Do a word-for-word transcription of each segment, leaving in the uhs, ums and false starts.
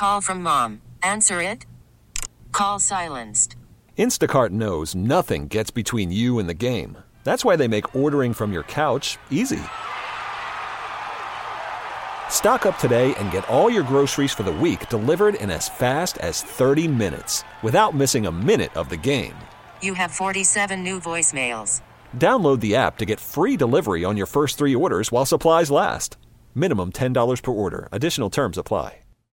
Call from mom. Answer it. Call silenced. Instacart knows nothing gets between you and the game. That's why they make ordering from your couch easy. Stock up today and get all your groceries for the week delivered in as fast as thirty minutes without missing a minute of the game. You have forty-seven new voicemails. Download the app to get free delivery on your first three orders while supplies last. Minimum ten dollars per order. Additional terms apply.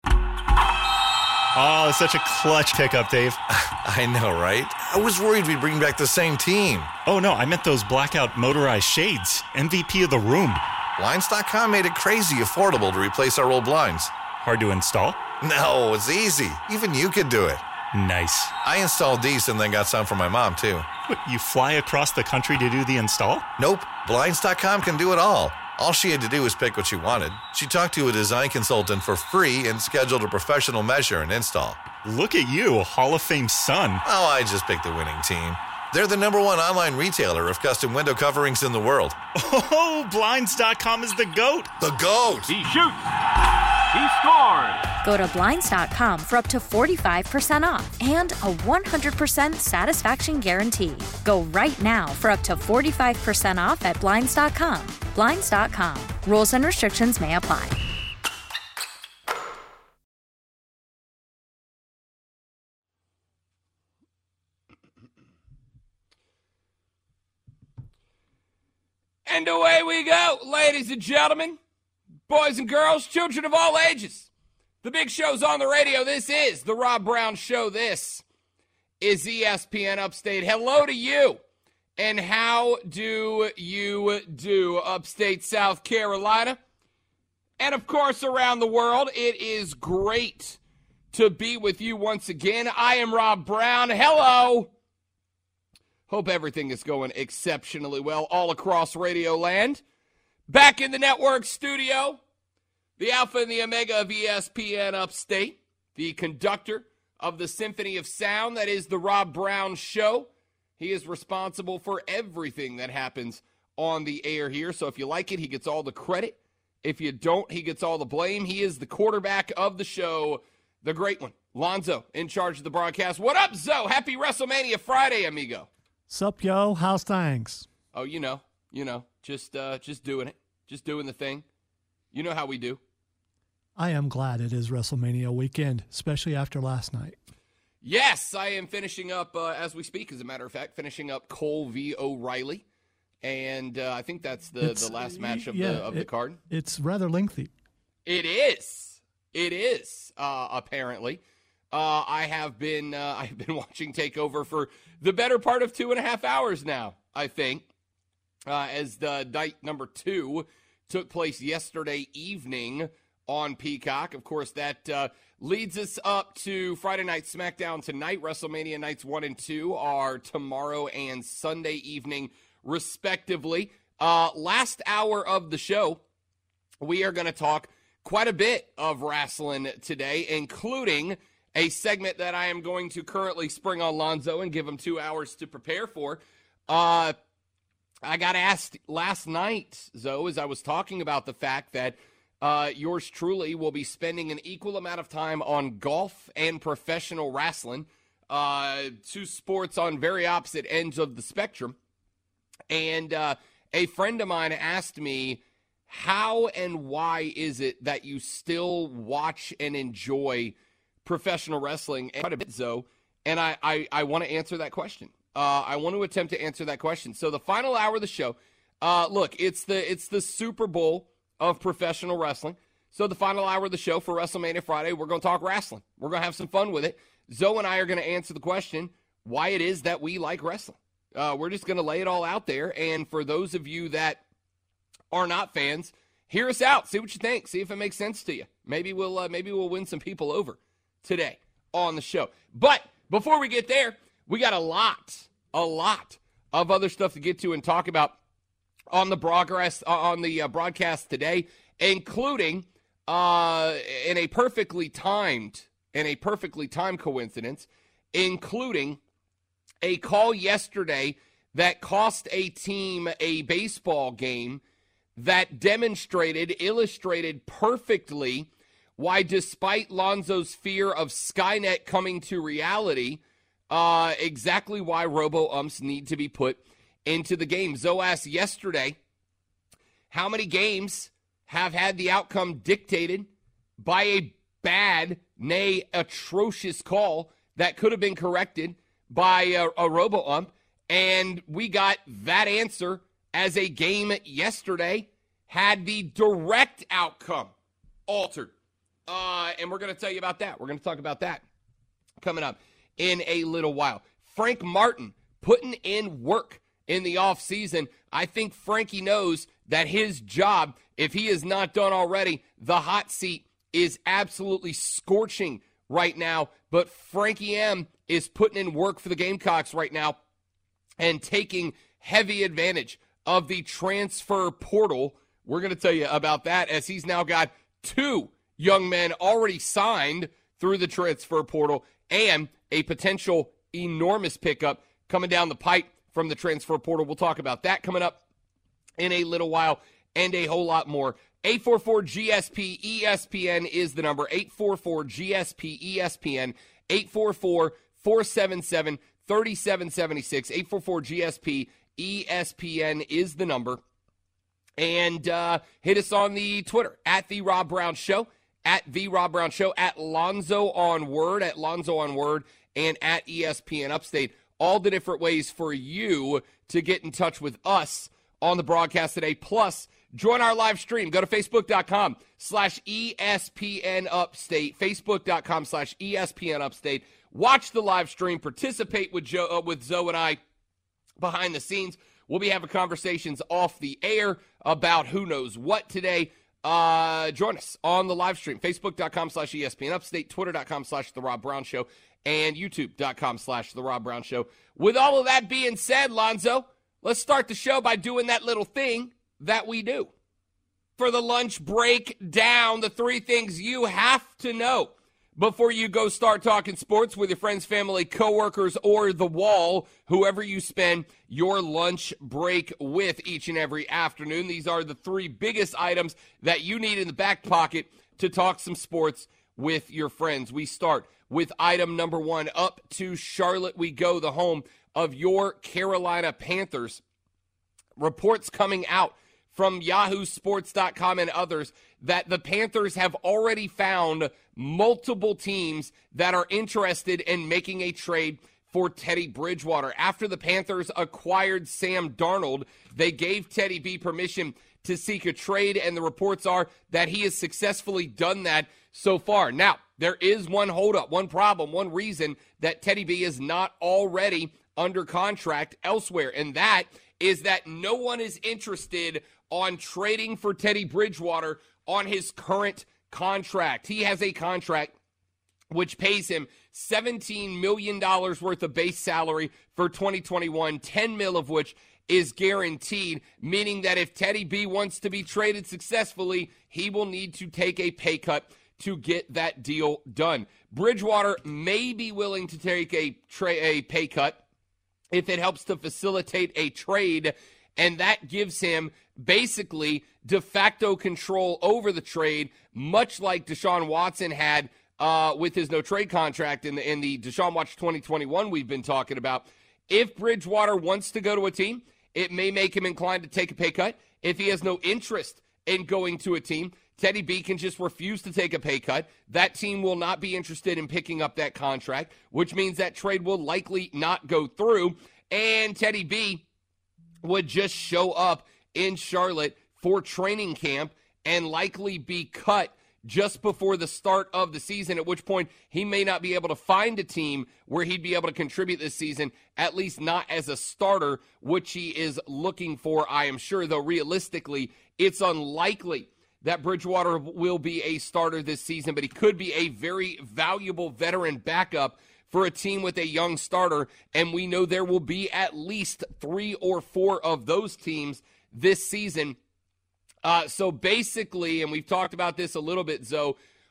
Oh, such a clutch pickup, Dave. I know, right? I was worried we'd bring back the same team. Oh, no, I meant those blackout motorized shades. M V P of the room. Blinds dot com made it crazy affordable to replace our old blinds. Hard to install? No, it's easy. Even you could do it. Nice. I installed these and then got some for my mom, too. What, you fly across the country to do the install? Nope. Blinds dot com can do it all. All she had to do was pick what she wanted. She talked to a design consultant for free and scheduled a professional measure and install. Look at you, Hall of Fame son. Oh, I just picked the winning team. They're the number one online retailer of custom window coverings in the world. Oh, Blinds dot com is the GOAT. The GOAT. He shoots. He scores. Go to Blinds dot com for up to forty-five percent off and a one hundred percent satisfaction guarantee. Go right now for up to forty-five percent off at Blinds dot com. Blinds dot com. Rules and restrictions may apply. And away we go, ladies and gentlemen, boys and girls, children of all ages. The big show's on the radio. This is the Rob Brown Show. This is E S P N Upstate. Hello to you. And how do you do, Upstate South Carolina? And, of course, around the world, it is great to be with you once again. I am Rob Brown. Hello. Hope everything is going exceptionally well all across Radio Land. Back in the network studio, the Alpha and the Omega of E S P N Upstate, the conductor of the Symphony of Sound that is the Rob Brown Show. He is responsible for everything that happens on the air here. So if you like it, he gets all the credit. If you don't, he gets all the blame. He is the quarterback of the show, the great one, Lonzo, in charge of the broadcast. What up, Zo? Happy WrestleMania Friday, amigo. Sup, yo? How's things? Oh, you know, you know, just uh, just doing it, just doing the thing. You know how we do. I am glad it is WrestleMania weekend, especially after last night. Yes, I am finishing up, uh, as we speak, as a matter of fact, finishing up Cole v. O'Reilly. And uh, I think that's the, the last match of, yeah, the, of it, the card. It's rather lengthy. It is. It is, uh, apparently. Uh, I have been uh, I've been watching TakeOver for the better part of two and a half hours now, I think, uh, as the night number two took place yesterday evening on Peacock. Of course, that uh, leads us up to Friday Night SmackDown tonight. WrestleMania nights one and two are tomorrow and Sunday evening, respectively. Uh, last hour of the show, we are going to talk quite a bit of wrestling today, including a segment that I am going to currently spring on Lonzo and give him two hours to prepare for. Uh, I got asked last night, Zoe, as I was talking about the fact that uh, yours truly will be spending an equal amount of time on golf and professional wrestling, uh, two sports on very opposite ends of the spectrum. And uh, a friend of mine asked me, how and why is it that you still watch and enjoy professional wrestling quite a bit, Zoe? And I, I, I want to answer that question. Uh, I want to attempt to answer that question. So the final hour of the show, uh, look, it's the it's the Super Bowl of professional wrestling. So the final hour of the show for WrestleMania Friday, we're going to talk wrestling. We're going to have some fun with it. Zoe and I are going to answer the question why it is that we like wrestling. Uh, we're just going to lay it all out there. And for those of you that are not fans, hear us out. See what you think. See if it makes sense to you. Maybe we'll uh, maybe we'll win some people over today on the show. But before we get there, we got a lot, a lot of other stuff to get to and talk about on the broadcast on the uh, broadcast today, including uh, in a perfectly timed, in a perfectly timed coincidence, including a call yesterday that cost a team a baseball game that demonstrated, illustrated perfectly why, despite Lonzo's fear of Skynet coming to reality, uh, exactly why robo-umps need to be put into the game. Zoe asked yesterday, how many games have had the outcome dictated by a bad, nay, atrocious call that could have been corrected by a, a robo-ump? And we got that answer as a game yesterday had the direct outcome altered. Uh, and we're going to tell you about that. We're going to talk about that coming up in a little while. Frank Martin putting in work in the offseason. I think Frankie knows that his job, if he is not done already, the hot seat is absolutely scorching right now. But Frankie M is putting in work for the Gamecocks right now and taking heavy advantage of the transfer portal. We're going to tell you about that as he's now got two young men already signed through the transfer portal and a potential enormous pickup coming down the pipe from the transfer portal. We'll talk about that coming up in a little while and a whole lot more. eight four four G S P E S P N is the number. eight four four G S P E S P N. eight four four, four seven seven, three seven seven six. eight four four G S P E S P N is the number. And uh, hit us on the Twitter, at The Rob Brown Show, at The Rob Brown Show, at Lonzo on Word, at Lonzo on Word, and at E S P N Upstate. All the different ways for you to get in touch with us on the broadcast today. Plus, join our live stream. Go to Facebook.com slash ESPN Upstate. Facebook.com slash ESPN Upstate. Watch the live stream. Participate with Joe, uh, with Zoe and I behind the scenes. We'll be having conversations off the air about who knows what today. Uh, join us on the live stream. Facebook.com slash ESPN Upstate. Twitter.com slash The Rob Brown Show. And YouTube.com slash The Rob Brown Show. With all of that being said, Lonzo, let's start the show by doing that little thing that we do. For the lunch break down, the three things you have to know before you go start talking sports with your friends, family, coworkers, or the wall, whoever you spend your lunch break with each and every afternoon. These are the three biggest items that you need in the back pocket to talk some sports with your friends. We start with item number one. Up to Charlotte we go, the home of your Carolina Panthers. Reports coming out from Yahoo Sports dot com and others that the Panthers have already found multiple teams that are interested in making a trade for Teddy Bridgewater. After the Panthers acquired Sam Darnold, they gave Teddy B permission to seek a trade, and the reports are that he has successfully done that so far. Now, there is one holdup, one problem, one reason that Teddy B is not already under contract elsewhere, and that is that no one is interested on trading for Teddy Bridgewater on his current contract. He has a contract which pays him seventeen million dollars worth of base salary for twenty twenty-one, ten mil of which is guaranteed, meaning that if Teddy B wants to be traded successfully, he will need to take a pay cut to get that deal done. Bridgewater may be willing to take a, tra- a pay cut if it helps to facilitate a trade, and that gives him basically de facto control over the trade, much like Deshaun Watson had uh, with his no-trade contract in the, in the Deshaun Watson twenty twenty-one we've been talking about. If Bridgewater wants to go to a team, it may make him inclined to take a pay cut. If he has no interest in going to a team, Teddy B can just refuse to take a pay cut. That team will not be interested in picking up that contract, which means that trade will likely not go through, and Teddy B would just show up in Charlotte for training camp and likely be cut just before the start of the season, at which point he may not be able to find a team where he'd be able to contribute this season, at least not as a starter, which he is looking for, I am sure, though realistically, it's unlikely that Bridgewater will be a starter this season, but he could be a very valuable veteran backup for a team with a young starter, and we know there will be at least three or four of those teams this season. Uh, so basically, and we've talked about this a little bit, Zoe,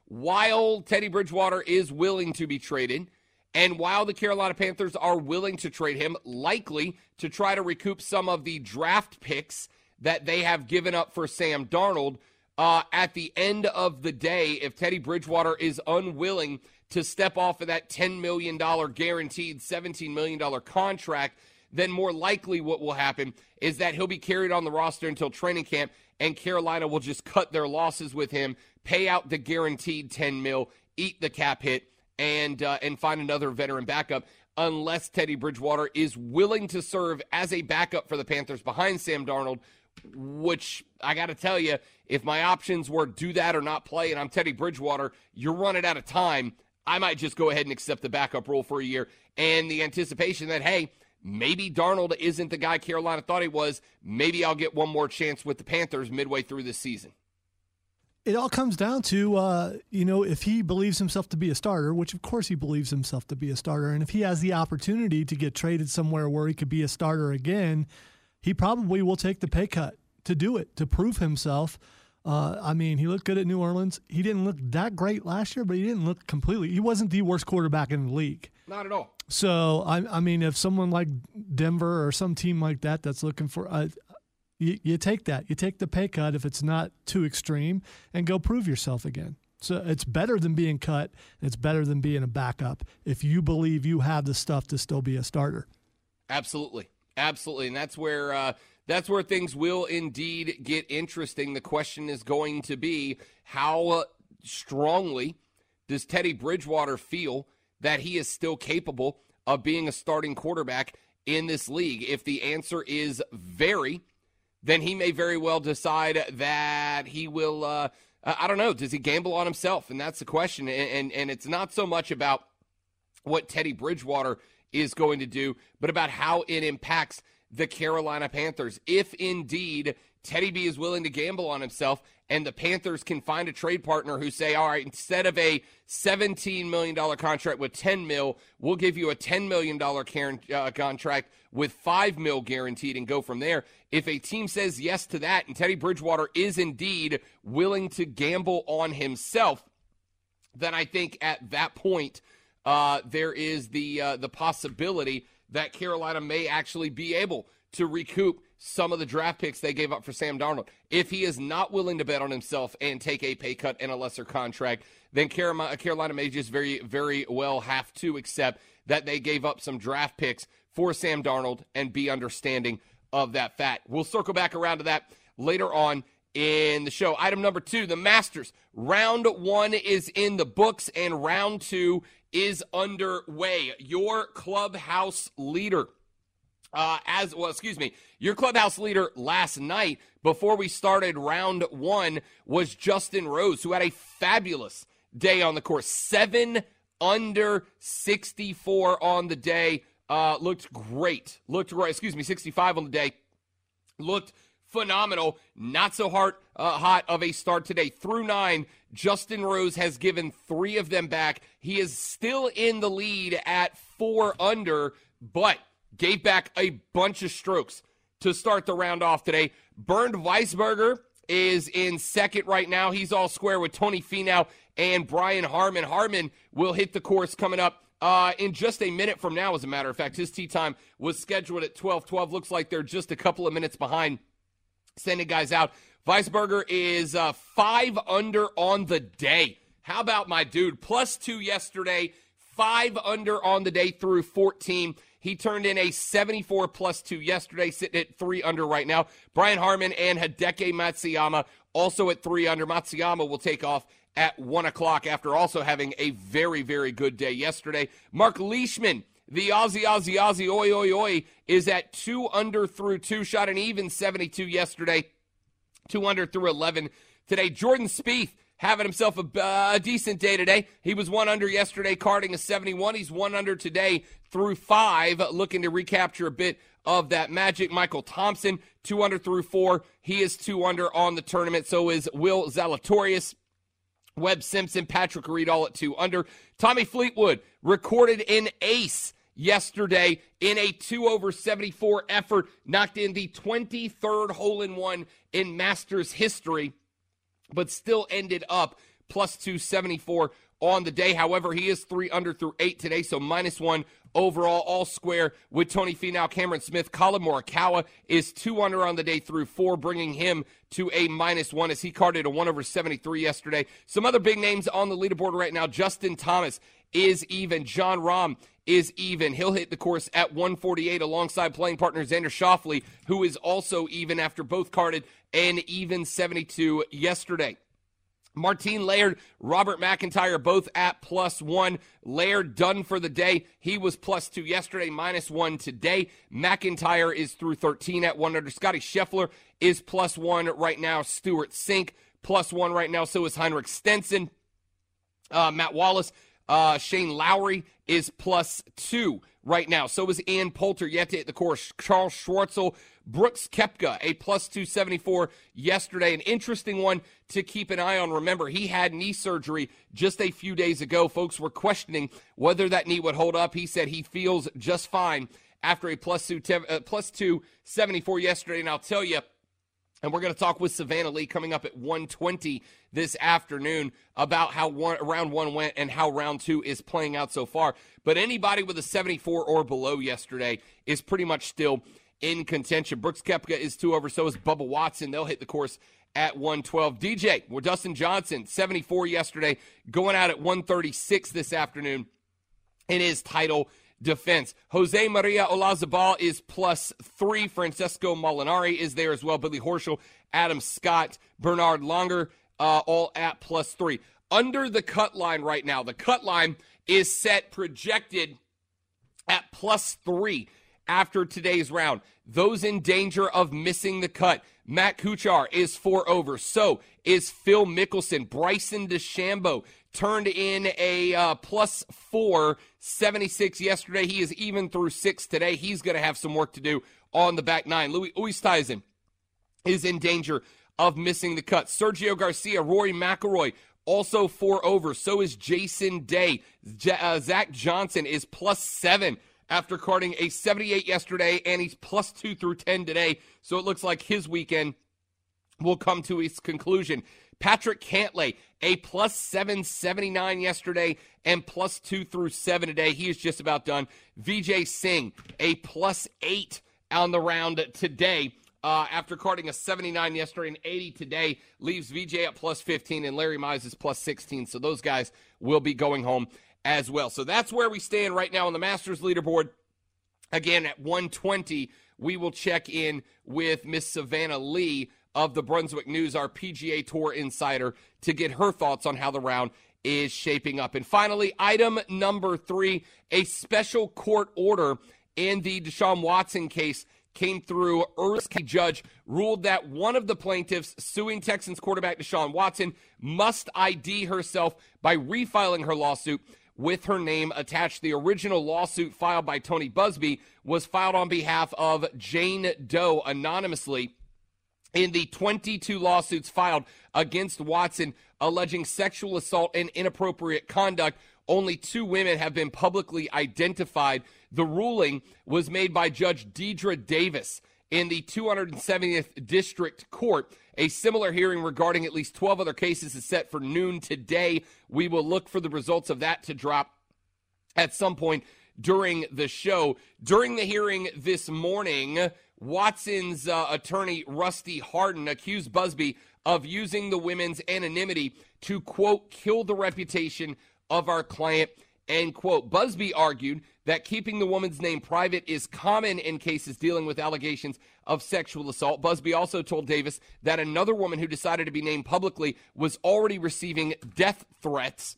while Teddy Bridgewater is willing to be traded, and while the Carolina Panthers are willing to trade him, likely to try to recoup some of the draft picks that they have given up for Sam Darnold, uh, at the end of the day, if Teddy Bridgewater is unwilling to step off of that ten million dollars guaranteed seventeen million dollars contract, then more likely what will happen is that he'll be carried on the roster until training camp, and Carolina will just cut their losses with him, pay out the guaranteed ten mil, eat the cap hit, and uh, and find another veteran backup, unless Teddy Bridgewater is willing to serve as a backup for the Panthers behind Sam Darnold, which I got to tell you, if my options were do that or not play, and I'm Teddy Bridgewater, you're running out of time, I might just go ahead and accept the backup role for a year, and the anticipation that, hey, maybe Darnold isn't the guy Carolina thought he was. Maybe I'll get one more chance with the Panthers midway through this season. It all comes down to, uh, you know, if he believes himself to be a starter, which of course he believes himself to be a starter, and if he has the opportunity to get traded somewhere where he could be a starter again, he probably will take the pay cut to do it, to prove himself. Uh, I mean, he looked good at New Orleans. He didn't look that great last year, but he didn't look completely – he wasn't the worst quarterback in the league. Not at all. So, I, I mean, if someone like Denver or some team like that that's looking for uh, – you, you take that. You take the pay cut if it's not too extreme and go prove yourself again. So it's better than being cut. It's better than being a backup if you believe you have the stuff to still be a starter. Absolutely. Absolutely. And that's where uh, – That's where things will indeed get interesting. The question is going to be, how strongly does Teddy Bridgewater feel that he is still capable of being a starting quarterback in this league? If the answer is very, then he may very well decide that he will, uh, I don't know, does he gamble on himself? And that's the question. And, and, and it's not so much about what Teddy Bridgewater is going to do, but about how it impacts the Carolina Panthers. If indeed Teddy B is willing to gamble on himself and the Panthers can find a trade partner who say, all right, instead of a seventeen million dollars contract with ten mil, we'll give you a ten million dollars uh, contract with five mil guaranteed and go from there. If a team says yes to that and Teddy Bridgewater is indeed willing to gamble on himself, then I think at that point uh, there is the uh, the possibility that Carolina may actually be able to recoup some of the draft picks they gave up for Sam Darnold. If he is not willing to bet on himself and take a pay cut and a lesser contract, then Carolina may just very, very well have to accept that they gave up some draft picks for Sam Darnold and be understanding of that fact. We'll circle back around to that later on in the show. Item number two, the Masters. Round one is in the books, and round two is underway. Your clubhouse leader, uh, as well, excuse me, your clubhouse leader last night before we started round one was Justin Rose, who had a fabulous day on the course. Seven under sixty-four on the day. Uh, looked great. Looked great. Excuse me, sixty-five on the day. Looked phenomenal. Not so hard, uh, hot of a start today. Through nine, Justin Rose has given three of them back. He is still in the lead at four under, but gave back a bunch of strokes to start the round off today. Bernd Weisberger is in second right now. He's all square with Tony Finau and Brian Harman. Harman will hit the course coming up uh, in just a minute from now, as a matter of fact. His tee time was scheduled at twelve twelve. Looks like they're just a couple of minutes behind, sending guys out. Weisberger is uh, five under on the day. How about my dude? Plus two yesterday, five under on the day through fourteen. He turned in a seventy-four plus two yesterday, sitting at three under right now. Brian Harman and Hideki Matsuyama also at three under. Matsuyama will take off at one o'clock after also having a very, very good day yesterday. Mark Leishman, the Aussie, Aussie, Aussie, oi, oi, oi, is at two under through two. Shot an even seventy-two yesterday. Two under through eleven today. Jordan Spieth having himself a, uh, a decent day today. He was one under yesterday, carding a seventy-one. He's one under today through five, looking to recapture a bit of that magic. Michael Thompson, two under through four. He is two under on the tournament. So is Will Zalatoris, Webb Simpson, Patrick Reed, all at two under. Tommy Fleetwood recorded an ace yesterday in a two over seventy-four effort, knocked in the twenty-third hole-in-one in Masters history, but still ended up plus two seventy-four on the day. However, he is three under through eight today, so minus one overall, all square with Tony Finau, Cameron Smith. Colin Morikawa is two under on the day through four, bringing him to a minus one as he carded a one over seventy-three yesterday. Some other big names on the leaderboard right now. Justin Thomas is even. John Rahm is even. He'll hit the course at one forty-eight alongside playing partner Xander Schauffele, who is also even after both carded an even seventy-two yesterday. Martin Laird, Robert McIntyre, both at plus one. Laird done for the day. He was plus two yesterday, minus one today. McIntyre is through thirteen at one under. Scotty Scheffler is plus one right now. Stuart Sink plus one right now. So is Heinrich Stenson. Uh, Matt Wallace, uh, Shane Lowry is plus two right now. So is Ian Poulter, yet to hit the course. Charles Schwartzel, Brooks Koepka, a plus two seventy-four yesterday. An interesting one to keep an eye on. Remember, he had knee surgery just a few days ago. Folks were questioning whether that knee would hold up. He said he feels just fine after a plus two, uh, plus two seventy-four yesterday. And I'll tell you, and we're going to talk with Savannah Lee coming up at one twenty this afternoon about how one, round one went and how round two is playing out so far. But anybody with a seventy-four or below yesterday is pretty much still in contention. Brooks Koepka is two over, so is Bubba Watson. They'll hit the course at one twelve. D J, well, Dustin Johnson, seventy-four yesterday, going out at one thirty-six this afternoon in his title defense. Jose Maria Olazabal is plus three. Francesco Molinari is there as well. Billy Horschel, Adam Scott, Bernard Langer, uh, all at plus three. Under the cut line right now, the cut line is set projected at plus three after today's round. Those in danger of missing the cut, Matt Kuchar is four over. So is Phil Mickelson. Bryson DeChambeau turned in a uh, plus four seventy-six yesterday. He is even through six today. He's going to have some work to do on the back nine. Louis Oosthuizen is in danger of missing the cut. Sergio Garcia, Rory McIlroy, also four over. So is Jason Day. J- uh, Zach Johnson is plus seven after carding a seventy-eight yesterday, and he's plus two through ten today. So it looks like his weekend will come to its conclusion. Patrick Cantlay, a plus seven seventy-nine yesterday and plus two through seven today. He is just about done. Vijay Singh, a plus eight on the round today. Uh, after carding a seventy-nine yesterday and eighty today, leaves Vijay at plus fifteen, and Larry Mize is plus sixteen. So those guys will be going home as well. So that's where we stand right now on the Masters leaderboard. Again, at one twenty, we will check in with Miss Savannah Lee of the Brunswick News, our P G A Tour insider, to get her thoughts on how the round is shaping up. And finally, item number three, a special court order in the Deshaun Watson case came through. Early judge ruled that one of the plaintiffs suing Texans quarterback Deshaun Watson must I D herself by refiling her lawsuit with her name attached. The original lawsuit filed by Tony Busby was filed on behalf of Jane Doe anonymously. In the twenty-two lawsuits filed against Watson alleging sexual assault and inappropriate conduct, only two women have been publicly identified. The ruling was made by Judge Deidre Davis in the two hundred seventieth District Court. A similar hearing regarding at least twelve other cases is set for noon today. We will look for the results of that to drop at some point during the show. During the hearing this morning, Watson's uh, attorney, Rusty Hardin, accused Busby of using the women's anonymity to, quote, kill the reputation of our client, end quote. Busby argued that keeping the woman's name private is common in cases dealing with allegations of sexual assault. Busby also told Davis that another woman who decided to be named publicly was already receiving death threats.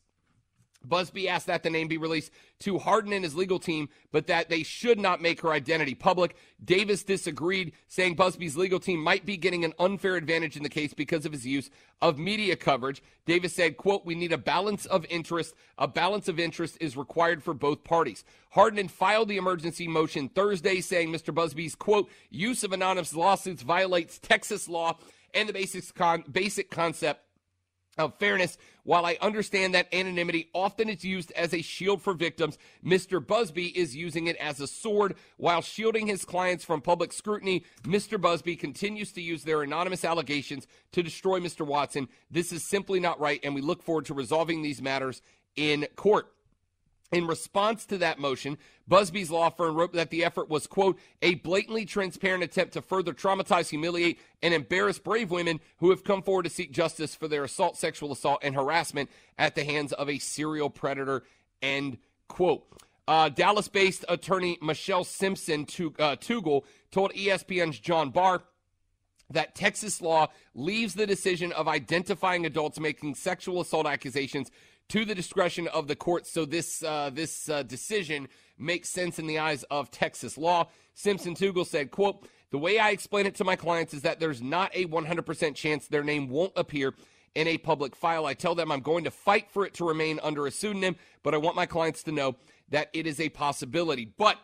Busby asked that the name be released to Hardin and his legal team, but that they should not make her identity public. Davis disagreed, saying Busby's legal team might be getting an unfair advantage in the case because of his use of media coverage. Davis said, quote, we need a balance of interest. A balance of interest is required for both parties. Hardin filed the emergency motion Thursday, saying Mister Busby's, quote, use of anonymous lawsuits violates Texas law and the basic, con- basic concept of fairness. While I understand that anonymity often is used as a shield for victims, Mister Busby is using it as a sword. While shielding his clients from public scrutiny, Mister Busby continues to use their anonymous allegations to destroy Mister Watson. This is simply not right, and we look forward to resolving these matters in court. In response to that motion, Busby's law firm wrote that the effort was, quote, a blatantly transparent attempt to further traumatize, humiliate, and embarrass brave women who have come forward to seek justice for their assault, sexual assault, and harassment at the hands of a serial predator, end quote. Uh, Dallas-based attorney Michelle Simpson uh, Tugel told E S P N's John Barr that Texas law leaves the decision of identifying adults making sexual assault accusations to the discretion of the court, so this uh, this uh, decision makes sense in the eyes of Texas law. Simpson Tugel said, quote, the way I explain it to my clients is that there's not a one hundred percent chance their name won't appear in a public file. I tell them I'm going to fight for it to remain under a pseudonym, but I want my clients to know that it is a possibility. But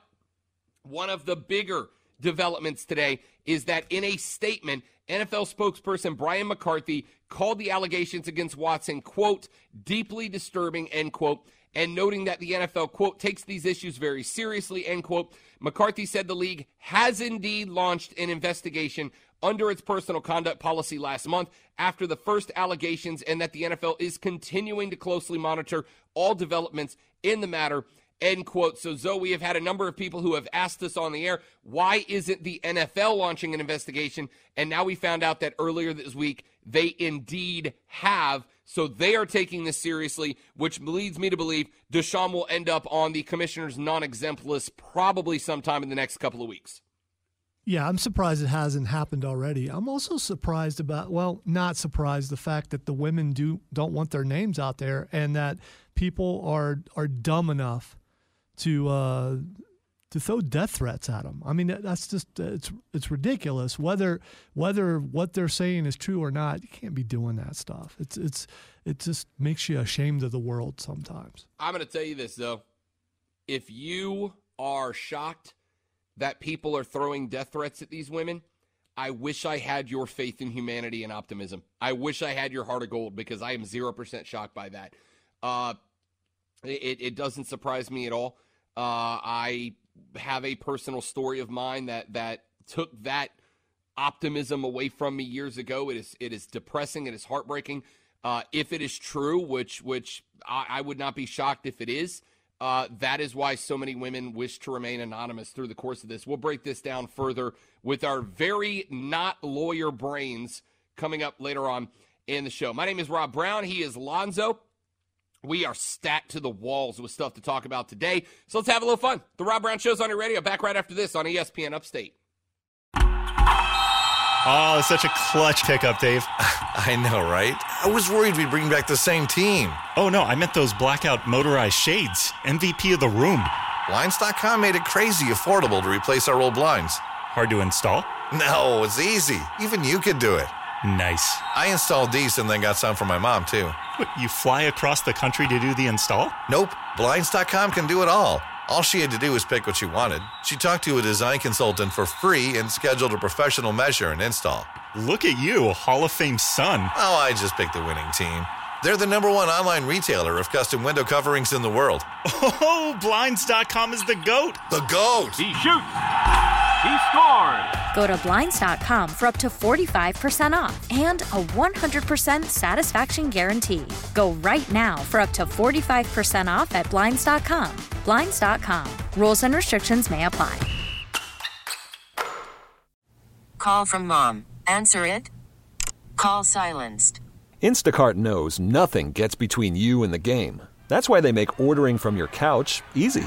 one of the bigger developments today is that in a statement, N F L spokesperson Brian McCarthy called the allegations against Watson, quote, deeply disturbing, end quote, and noting that the N F L, quote, takes these issues very seriously, end quote. McCarthy said the league has indeed launched an investigation under its personal conduct policy last month after the first allegations, and that the N F L is continuing to closely monitor all developments in the matter, end quote. So, Zoe, we have had a number of people who have asked us on the air, why isn't the N F L launching an investigation? And now we found out that earlier this week, they indeed have. So they are taking this seriously, which leads me to believe Deshaun will end up on the commissioner's non-exempt list probably sometime in the next couple of weeks. Yeah, I'm surprised it hasn't happened already. I'm also surprised about, well, not surprised, the fact that the women do, don't want their names out there, and that people are are dumb enough to uh, to throw death threats at them. I mean, that's just, it's it's ridiculous. Whether whether what they're saying is true or not, you can't be doing that stuff. It's it's it just makes you ashamed of the world sometimes. I'm going to tell you this, though. If you are shocked that people are throwing death threats at these women, I wish I had your faith in humanity and optimism. I wish I had your heart of gold, because I am zero percent shocked by that. Uh, it, it doesn't surprise me at all. Uh, I have a personal story of mine that, that took that optimism away from me years ago. It is it is depressing. It is heartbreaking. Uh, if it is true, which which I, I would not be shocked if it is, uh, that is why so many women wish to remain anonymous through the course of this. We'll break this down further with our very not lawyer brains coming up later on in the show. My name is Rob Brown. He is Lonzo. We are stacked to the walls with stuff to talk about today, so let's have a little fun. The Rob Brown Show's on your radio. Back right after this on E S P N Upstate. Oh, such a clutch pickup, Dave. I know, right? I was worried we'd bring back the same team. Oh, no, I meant those blackout motorized shades. M V P of the room. Blinds dot com made it crazy affordable to replace our old blinds. Hard to install? No, it's easy. Even you could do it. Nice. I installed these and then got some for my mom, too. What, you fly across the country to do the install? Nope. Blinds dot com can do it all. All she had to do was pick what she wanted. She talked to a design consultant for free and scheduled a professional measure and install. Look at you, Hall of Fame son. Oh, I just picked the winning team. They're the number one online retailer of custom window coverings in the world. Oh, Blinds dot com is the GOAT. The GOAT! He shoots! He scores! Go to Blinds dot com for up to forty-five percent off and a one hundred percent satisfaction guarantee. Go right now for up to forty-five percent off at Blinds dot com. Blinds dot com. Rules and restrictions may apply. Call from mom. Answer it. Call silenced. Instacart knows nothing gets between you and the game. That's why they make ordering from your couch easy.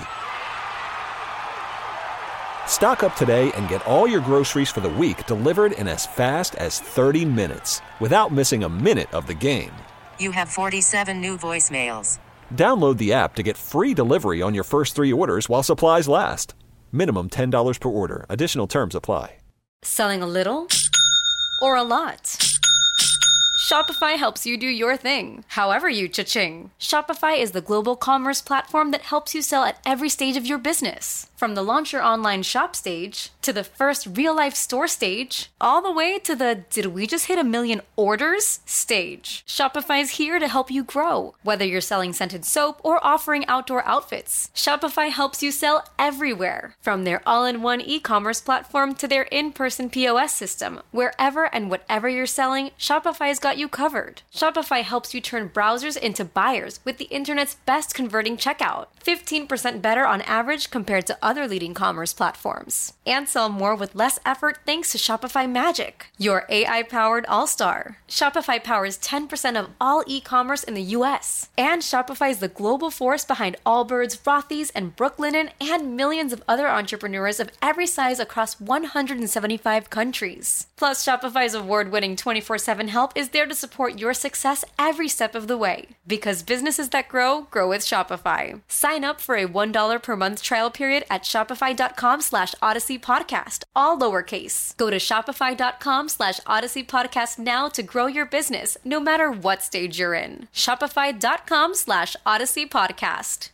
Stock up today and get all your groceries for the week delivered in as fast as thirty minutes without missing a minute of the game. You have forty-seven new voicemails. Download the app to get free delivery on your first three orders while supplies last. Minimum ten dollars per order. Additional terms apply. Selling a little or a lot? Shopify helps you do your thing, however you cha-ching. Shopify is the global commerce platform that helps you sell at every stage of your business. From the launch your online shop stage, to the first real-life store stage, all the way to the did we just hit a million orders stage. Shopify's here to help you grow. Whether you're selling scented soap or offering outdoor outfits, Shopify helps you sell everywhere. From their all-in-one e-commerce platform to their in-person P O S system, wherever and whatever you're selling, Shopify's got got you covered. Shopify helps you turn browsers into buyers with the internet's best converting checkout. fifteen percent better on average compared to other leading commerce platforms. And sell more with less effort thanks to Shopify Magic, your A I-powered all-star. Shopify powers ten percent of all e-commerce in the U S. And Shopify is the global force behind Allbirds, Rothy's, and Brooklinen, and millions of other entrepreneurs of every size across one hundred seventy-five countries. Plus, Shopify's award-winning twenty-four seven help is there to support your success every step of the way. Because businesses that grow, grow with Shopify. Sign up for a one dollar per month trial period at shopify.com slash Odyssey Podcast, all lowercase. Go to shopify.com slash Odyssey Podcast now to grow your business, no matter what stage you're in. Shopify.com slash Odyssey Podcast.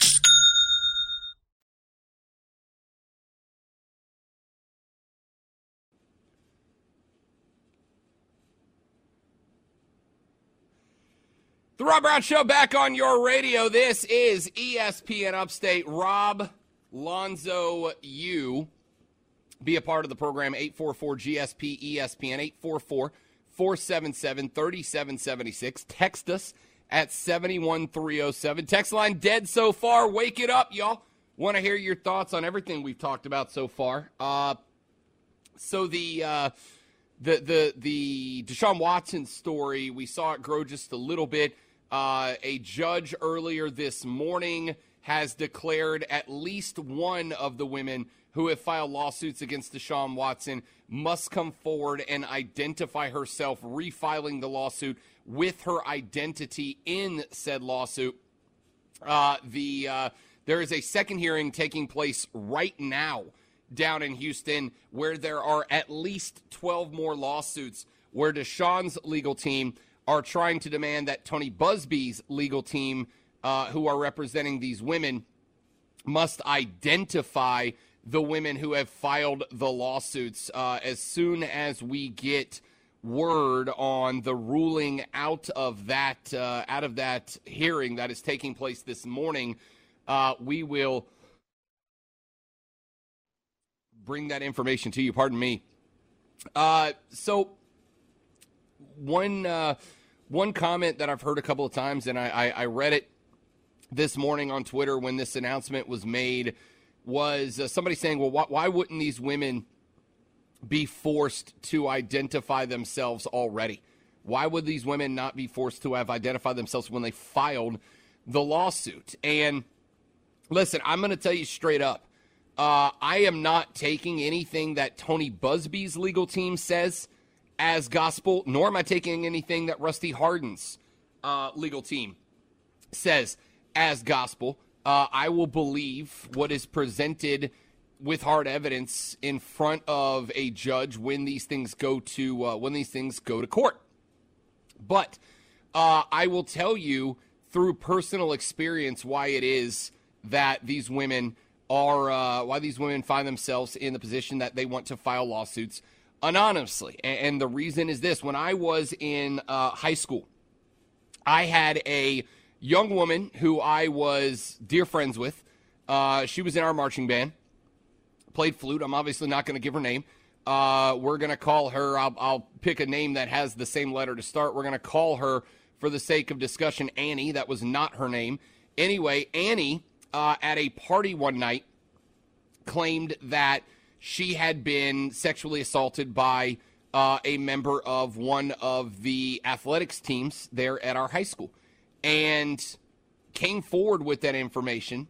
The Rob Brown Show back on your radio. This is E S P N Upstate. Rob, Lonzo, you. Be a part of the program, eight four four G S P E S P N, eight four four, four seven seven, three seven seven six. Text us at seven one three oh seven. Text line dead so far. Wake it up, y'all. Want to hear your thoughts on everything we've talked about so far. Uh, so the... Uh, The the the Deshaun Watson story, we saw it grow just a little bit. Uh, a judge earlier this morning has declared at least one of the women who have filed lawsuits against Deshaun Watson must come forward and identify herself, refiling the lawsuit with her identity in said lawsuit. Uh, the uh, there is a second hearing taking place right now down in Houston, where there are at least twelve more lawsuits where Deshaun's legal team are trying to demand that Tony Busby's legal team, uh, who are representing these women, must identify the women who have filed the lawsuits. Uh, as soon as we get word on the ruling out of that uh, out of that hearing that is taking place this morning, uh, we will bring that information to you. Pardon me. Uh, so one uh, one comment that I've heard a couple of times, and I, I, I read it this morning on Twitter when this announcement was made, was uh, somebody saying, well, why, why wouldn't these women be forced to identify themselves already? Why would these women not be forced to have identified themselves when they filed the lawsuit? And listen, I'm going to tell you straight up, Uh, I am not taking anything that Tony Busby's legal team says as gospel, nor am I taking anything that Rusty Hardin's uh, legal team says as gospel. Uh, I will believe what is presented with hard evidence in front of a judge when these things go to uh, when these things go to court. But uh, I will tell you through personal experience why it is that these women are uh, why these women find themselves in the position that they want to file lawsuits anonymously. And, and the reason is this. When I was in uh, high school, I had a young woman who I was dear friends with. Uh, she was in our marching band, played flute. I'm obviously not going to give her name. Uh, we're going to call her, I'll, I'll pick a name that has the same letter to start. We're going to call her, for the sake of discussion, Annie. That was not her name. Anyway, Annie, uh, at a party one night, claimed that she had been sexually assaulted by uh, a member of one of the athletics teams there at our high school, and came forward with that information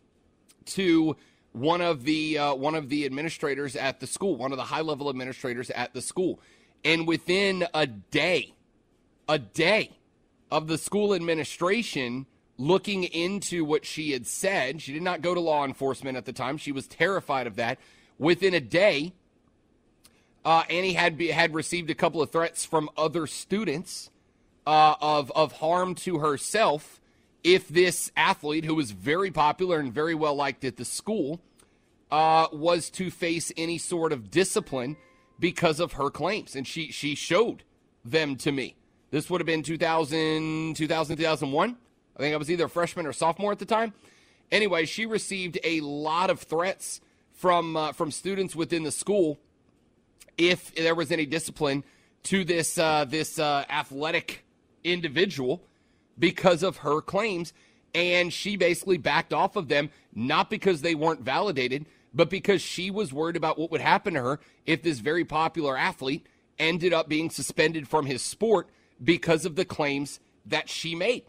to one of the uh, one of the administrators at the school, one of the high-level administrators at the school. And within a day, a day of the school administration looking into what she had said, she did not go to law enforcement at the time. She was terrified of that. Within a day, uh, Annie had be, had received a couple of threats from other students uh, of of harm to herself if this athlete, who was very popular and very well liked at the school, uh, was to face any sort of discipline because of her claims. And she she showed them to me. This would have been two thousand, two thousand, two thousand one. I think I was either a freshman or sophomore at the time. Anyway, she received a lot of threats from uh, from students within the school if there was any discipline to this uh, this uh, athletic individual because of her claims, and she basically backed off of them, not because they weren't validated, but because she was worried about what would happen to her if this very popular athlete ended up being suspended from his sport because of the claims that she made.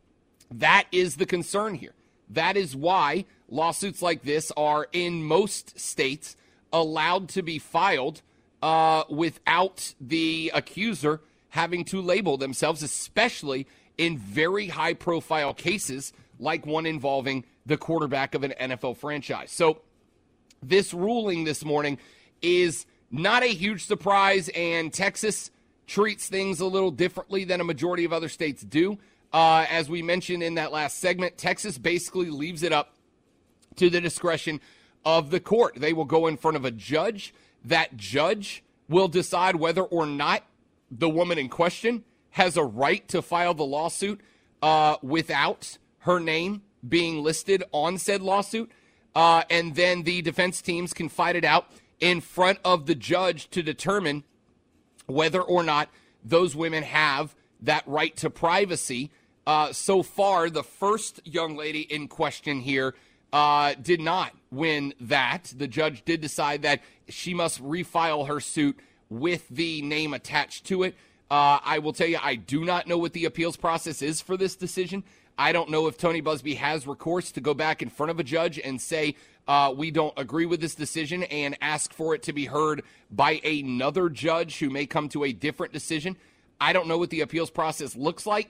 That is the concern here. That is why lawsuits like this are, in most states, allowed to be filed uh, without the accuser having to label themselves, especially in very high-profile cases like one involving the quarterback of an N F L franchise. So this ruling this morning is not a huge surprise, and Texas treats things a little differently than a majority of other states do. Uh, as we mentioned in that last segment, Texas basically leaves it up to the discretion of the court. They will go in front of a judge. That judge will decide whether or not the woman in question has a right to file the lawsuit uh, without her name being listed on said lawsuit. Uh, and then the defense teams can fight it out in front of the judge to determine whether or not those women have that right to privacy. Uh, so far, the first young lady in question here uh, did not win that. The judge did decide that she must refile her suit with the name attached to it. Uh, I will tell you, I do not know what the appeals process is for this decision. I don't know if Tony Buzbee has recourse to go back in front of a judge and say, uh, we don't agree with this decision, and ask for it to be heard by another judge who may come to a different decision. I don't know what the appeals process looks like,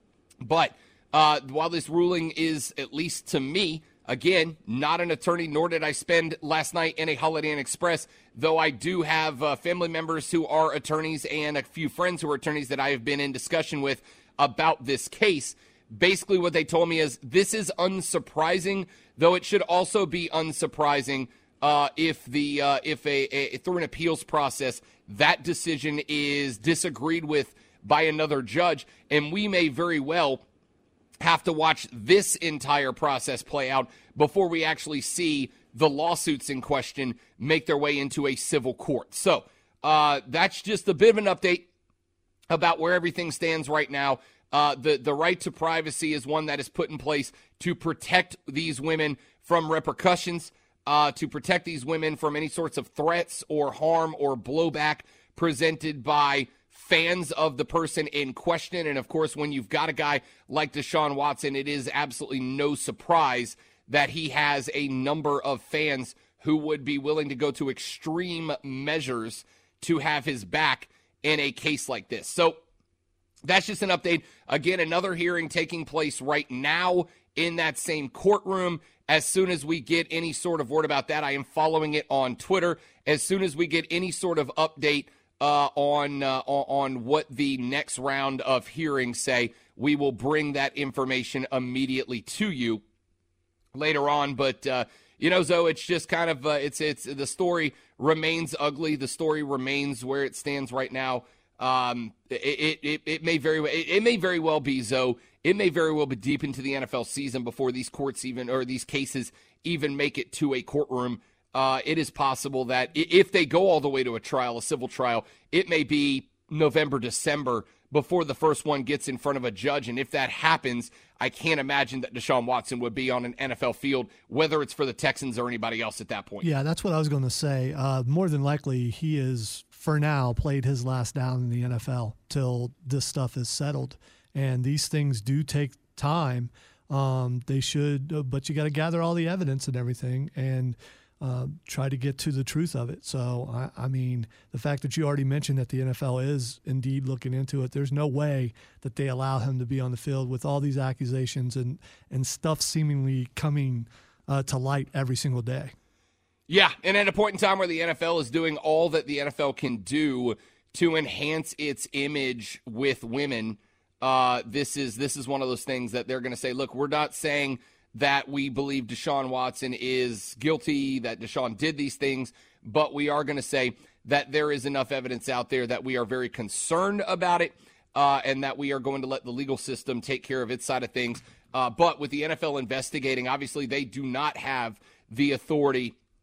but uh, while this ruling is, at least to me, again, not an attorney, nor did I spend last night in a Holiday Inn Express, though I do have uh, family members who are attorneys and a few friends who are attorneys that I have been in discussion with about this case. Basically what they told me is this is unsurprising, though it should also be unsurprising uh, if the uh, if a, a through an appeals process that decision is disagreed with by another judge, and we may very well have to watch this entire process play out before we actually see the lawsuits in question make their way into a civil court. So uh, that's just a bit of an update about where everything stands right now. Uh, the, the right to privacy is one that is put in place to protect these women from repercussions, uh, to protect these women from any sorts of threats or harm or blowback presented by fans of the person in question. And, of course, when you've got a guy like Deshaun Watson, it is absolutely no surprise that he has a number of fans who would be willing to go to extreme measures to have his back in a case like this. So that's just an update. Again, another hearing taking place right now in that same courtroom. As soon as we get any sort of word about that, I am following it on Twitter. As soon as we get any sort of update uh, on uh, on what the next round of hearings say, we will bring that information immediately to you later on. But uh, you know, Zoe, it's just kind of uh, it's it's the story remains ugly. The story remains where it stands right now. Um, it, it, it may very well, it, it may very well be, Zoe, it may very well be deep into the N F L season before these courts even, or these cases even make it to a courtroom. Uh, it is possible that if they go all the way to a trial, a civil trial, it may be November, December before the first one gets in front of a judge. And if that happens, I can't imagine that Deshaun Watson would be on an N F L field, whether it's for the Texans or anybody else at that point. Yeah, that's what I was going to say. Uh, more than likely, he is, for now, played his last down in the N F L till this stuff is settled. And these things do take time. Um, they should, uh, but you got to gather all the evidence and everything and uh, try to get to the truth of it. So, I, I mean, the fact that you already mentioned that the N F L is indeed looking into it, there's no way that they allow him to be on the field with all these accusations and, and stuff seemingly coming uh, to light every single day. Yeah, and at a point in time where the N F L is doing all that the N F L can do to enhance its image with women, uh, this is this is one of those things that they're going to say, look, we're not saying that we believe Deshaun Watson is guilty, that Deshaun did these things, but we are going to say that there is enough evidence out there that we are very concerned about it, uh, and that we are going to let the legal system take care of its side of things. Uh, but with the N F L investigating, obviously they do not have the authority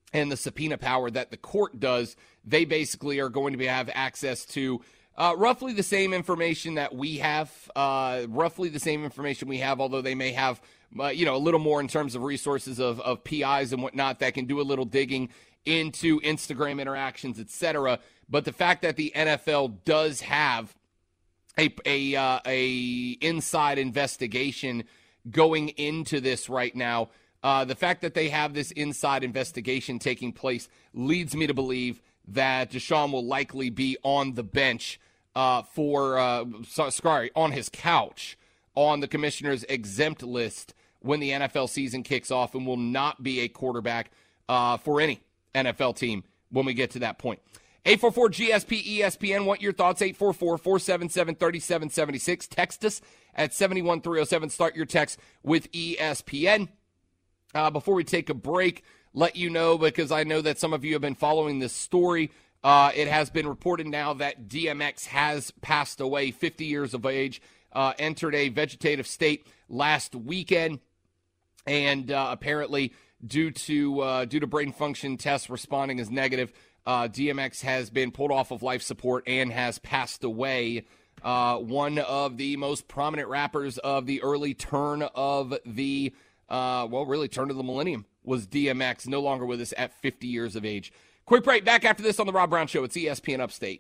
and the subpoena power that the court does, they basically are going to be, have access to uh, roughly the same information that we have, uh, roughly the same information we have, although they may have, uh, you know, a little more in terms of resources of, of P Is and whatnot that can do a little digging into Instagram interactions, et cetera. But the fact that the N F L does have a a uh, a inside investigation going into this right now, uh, the fact that they have this inside investigation taking place leads me to believe that Deshaun will likely be on the bench uh, for, uh, so, sorry, on his couch on the commissioner's exempt list when the N F L season kicks off, and will not be a quarterback uh, for any N F L team when we get to that point. eight four four G S P E S P N. What your thoughts? eight four four, four seven seven, three seven seven six. Text us at seven one three oh seven. Start your text with E S P N. Uh, before we take a break, let you know, because I know that some of you have been following this story. Uh, it has been reported now that D M X has passed away, fifty years of age, uh, entered a vegetative state last weekend, and uh, apparently due to uh, due to brain function tests responding as negative, Uh, D M X has been pulled off of life support and has passed away. Uh, one of the most prominent rappers of the early turn of the, uh, well, really turn of the millennium was D M X, no longer with us at fifty years of age. Quick break, back after this on The Rob Brown Show. It's E S P N Upstate.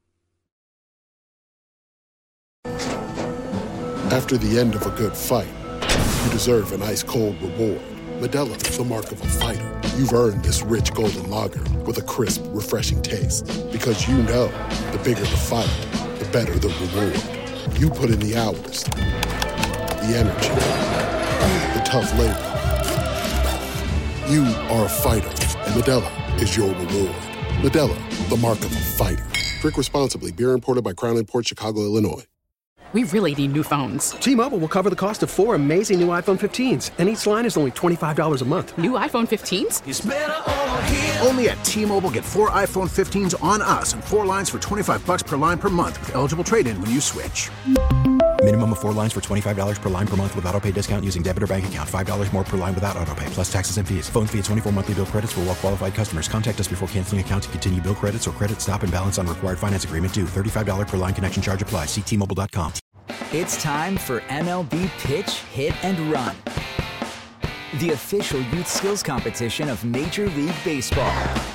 After the end of a good fight, you deserve an ice-cold reward. Modelo is the mark of a fighter. You've earned this rich golden lager with a crisp, refreshing taste. Because you know, the bigger the fight, the better the reward. You put in the hours, the energy, the tough labor. You are a fighter, and Modelo is your reward. Modelo, the mark of a fighter. Drink responsibly. Beer imported by Crown Imports, Chicago, Illinois. We really need new phones. T-Mobile will cover the cost of four amazing new iPhone fifteens, and each line is only twenty-five dollars a month. New iPhone fifteens? It's better over here. Only at T-Mobile, get four iPhone fifteens on us and four lines for twenty-five dollars per line per month with eligible trade-in when you switch. Minimum of four lines for twenty-five dollars per line per month with autopay discount using debit or bank account. five dollars more per line without autopay, plus taxes and fees. Phone fee at twenty-four monthly bill credits for well-qualified customers. Contact us before canceling account to continue bill credits or credit stop and balance on required finance agreement due. thirty-five dollars per line connection charge applies. See T Mobile dot com. It's time for M L B Pitch, Hit, and Run, the official youth skills competition of Major League Baseball.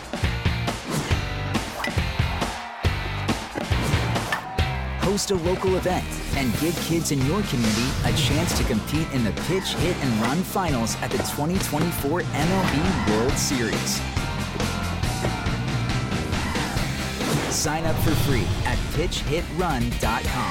Host a local event and give kids in your community a chance to compete in the Pitch, Hit, and Run finals at the twenty twenty-four M L B World Series. Sign up for free at pitch hit run dot com.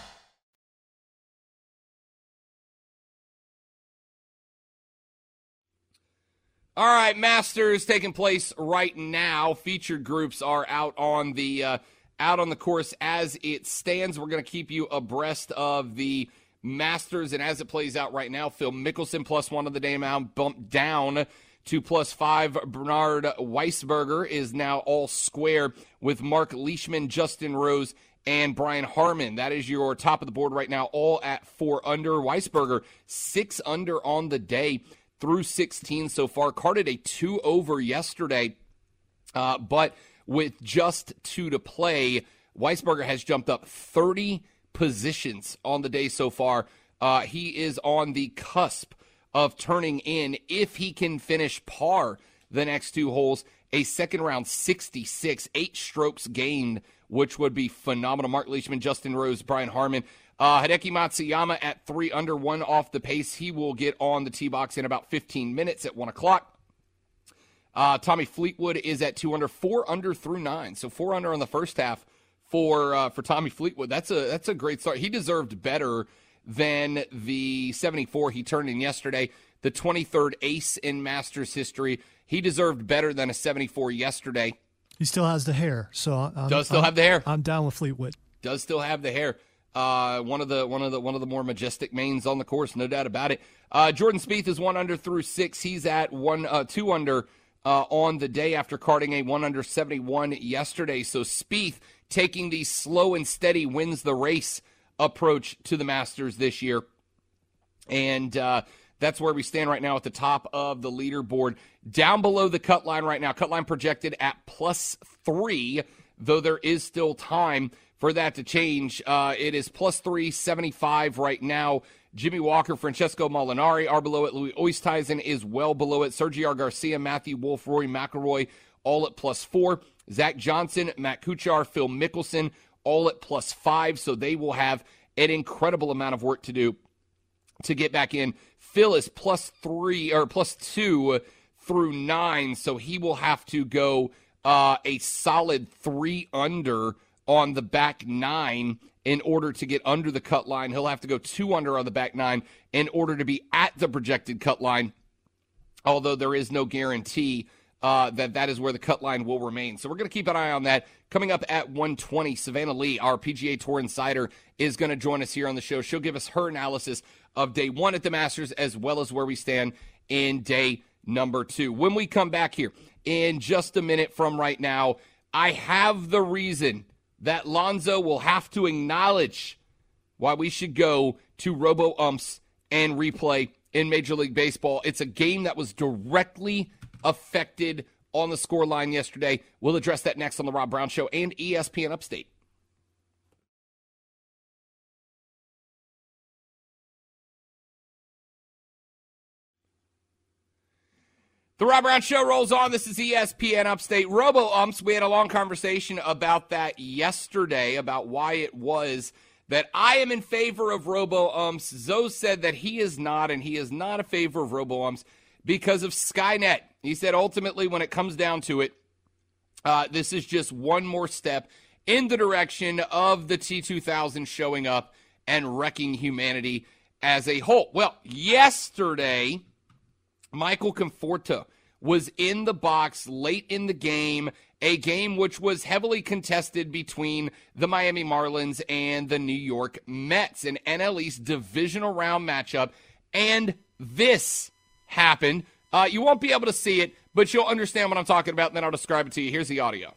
All right, Masters taking place right now. Featured groups are out on the uh, out on the course as it stands. We're going to keep you abreast of the Masters, and as it plays out right now, Phil Mickelson plus one of the day amount bumped down to plus five. Bernard Weisberger is now all square with Mark Leishman, Justin Rose, and Brian Harman. That is your top of the board right now, all at four under. Weisberger six under on the day through sixteen so far. Carded a two over yesterday, uh, but with just two to play, Weisberger has jumped up thirty positions on the day so far. Uh, he is on the cusp of turning in, if he can finish par the next two holes, a second round sixty-six, eight strokes gained, which would be phenomenal. Mark Leishman, Justin Rose, Brian Harman. Uh, Hideki Matsuyama at three under, one off the pace. He will get on the tee box in about fifteen minutes at one o'clock. Uh, Tommy Fleetwood is at two under, four under through nine. So four under on the first half for uh, for Tommy Fleetwood. That's a that's a great start. He deserved better than the seventy-four he turned in yesterday, the twenty-third ace in Masters history. He deserved better than a seventy-four yesterday. He still has the hair, so I'm, does still I'm, have the hair. I'm down with Fleetwood. Does still have the hair. Uh, one of the one of the one of the more majestic mains on the course, no doubt about it. Uh, Jordan Spieth is one under through six. He's at one uh, two under uh, on the day after carding a one under seventy-one yesterday. So Spieth taking the slow and steady wins the race approach to the Masters this year, and uh, That's where we stand right now at the top of the leaderboard. Down below the cut line right now, cut line projected at plus three, though there is still time for that to change. Uh, it is plus three seventy-five right now. Jimmy Walker, Francesco Molinari are below it. Louis Oosthuizen is well below it. Sergio Garcia, Matthew Wolff, Rory McIlroy, all at plus four. Zach Johnson, Matt Kuchar, Phil Mickelson, all at plus five. So they will have an incredible amount of work to do to get back in. Phil is plus three or plus two through nine, so he will have to go uh, a solid three under on the back nine in order to get under the cut line. He'll have to go two under on the back nine in order to be at the projected cut line, although there is no guarantee uh, that that is where the cut line will remain. So we're going to keep an eye on that. Coming up at one twenty, Savannah Lee, our P G A Tour insider, is going to join us here on the show. She'll give us her analysis of day one at the Masters as well as where we stand in day number two. When we come back here in just a minute from right now, I have the reason that Lonzo will have to acknowledge why we should go to robo-umps and replay in Major League Baseball. It's a game that was directly affected on the scoreline yesterday. We'll address that next on the Rob Brown Show and E S P N Upstate. The Rob Brown Show rolls on. This is E S P N Upstate. Robo-umps, we had a long conversation about that yesterday, about why it was that I am in favor of robo-umps. Zoe said that he is not, and he is not a favor of robo-umps because of Skynet. He said ultimately when it comes down to it, uh, this is just one more step in the direction of the T two thousand showing up and wrecking humanity as a whole. Well, yesterday, Michael Conforto was in the box late in the game, a game which was heavily contested between the Miami Marlins and the New York Mets, an N L East divisional round matchup, and this happened. Uh, you won't be able to see it, but you'll understand what I'm talking about, and then I'll describe it to you. Here's the audio.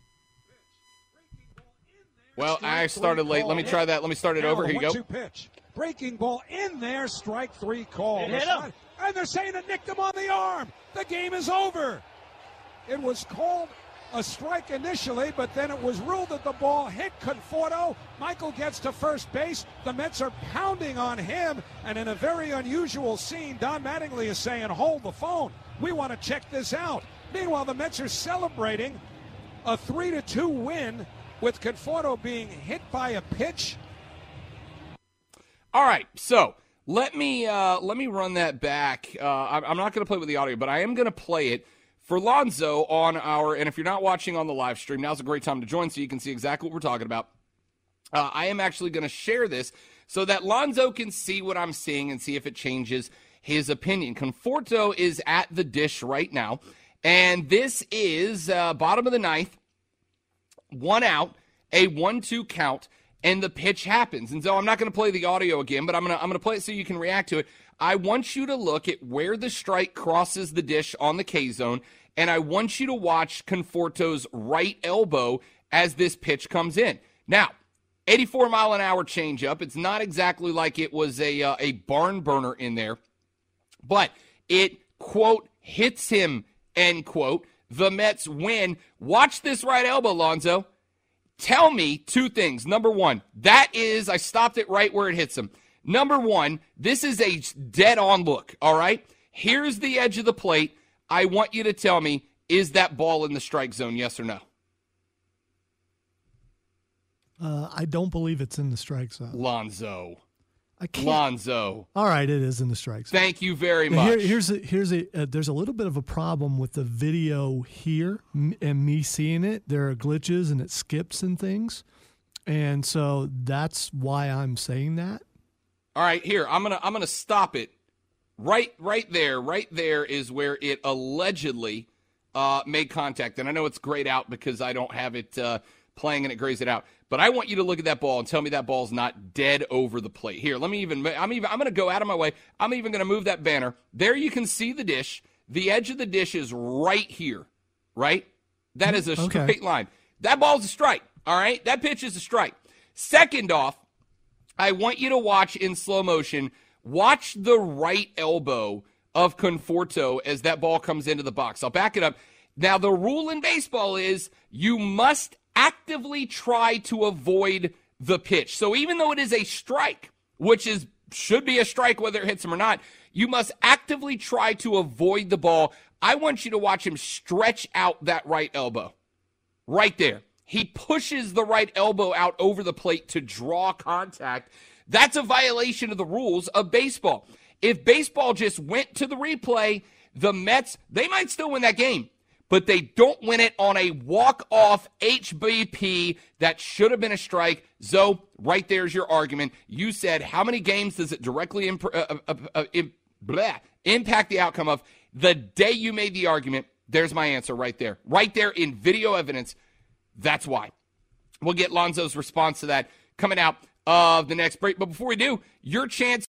Well, I started late. Let me try that. Let me start it over. Here you go. Pitch. Breaking ball in there, strike three call. Hit him. And they're saying it nicked him on the arm. The game is over. It was called a strike initially, but then it was ruled that the ball hit Conforto. Michael gets to first base. The Mets are pounding on him. And in a very unusual scene, Don Mattingly is saying, hold the phone. We want to check this out. Meanwhile, the Mets are celebrating a three to two win with Conforto being hit by a pitch. All right, so let me uh, let me run that back. Uh, I'm not going to play with the audio, but I am going to play it for Lonzo on our, and if you're not watching on the live stream, now's a great time to join so you can see exactly what we're talking about. Uh, I am actually going to share this so that Lonzo can see what I'm seeing and see if it changes his opinion. Conforto is at the dish right now, and this is uh, bottom of the ninth, one out, a one two count, and the pitch happens. And so I'm not going to play the audio again, but I'm going to I'm going to play it so you can react to it. I want you to look at where the strike crosses the dish on the K-zone, and I want you to watch Conforto's right elbow as this pitch comes in. Now, eighty-four mile an hour changeup. It's not exactly like it was a uh, a barn burner in there, but it, quote, hits him, end quote. The Mets win. Watch this right elbow, Lonzo. Tell me two things. Number one, that is, I stopped it right where it hits him. Number one, this is a dead-on look, all right? Here's the edge of the plate. I want you to tell me, is that ball in the strike zone, yes or no? Uh, I don't believe it's in the strike zone. Lonzo. I can't. Lonzo. All right, it is in the strike zone. Thank you very Now, much. Here, here's a, here's a uh, there's a little bit of a problem with the video here m- and me seeing it. There are glitches and it skips and things, and so that's why I'm saying that. All right, here I'm gonna I'm gonna stop it. Right, right there, right there is where it allegedly uh, made contact, and I know it's grayed out because I don't have it uh, playing and it grays it out. But I want you to look at that ball and tell me that ball's not dead over the plate. Here, let me even, I'm even, I'm going to go out of my way. I'm even going to move that banner. There you can see the dish. The edge of the dish is right here, right? That is a Okay. straight line. That ball's a strike, all right? That pitch is a strike. Second off, I want you to watch in slow motion Watch the right elbow of Conforto as that ball comes into the box. I'll back it up. Now, the rule in baseball is you must actively try to avoid the pitch. So even though it is a strike, which is should be a strike whether it hits him or not, you must actively try to avoid the ball. I want you to watch him stretch out that right elbow. Right there. He pushes the right elbow out over the plate to draw contact. That's a violation of the rules of baseball. If baseball just went to the replay, the Mets, they might still win that game, but they don't win it on a walk-off H B P that should have been a strike. Zoe, right there's your argument. You said how many games does it directly imp- uh, uh, uh, imp- blah, impact the outcome of? The day you made the argument, there's my answer right there. Right there in video evidence. That's why. We'll get Lonzo's response to that coming out of the next break. But before we do, your chance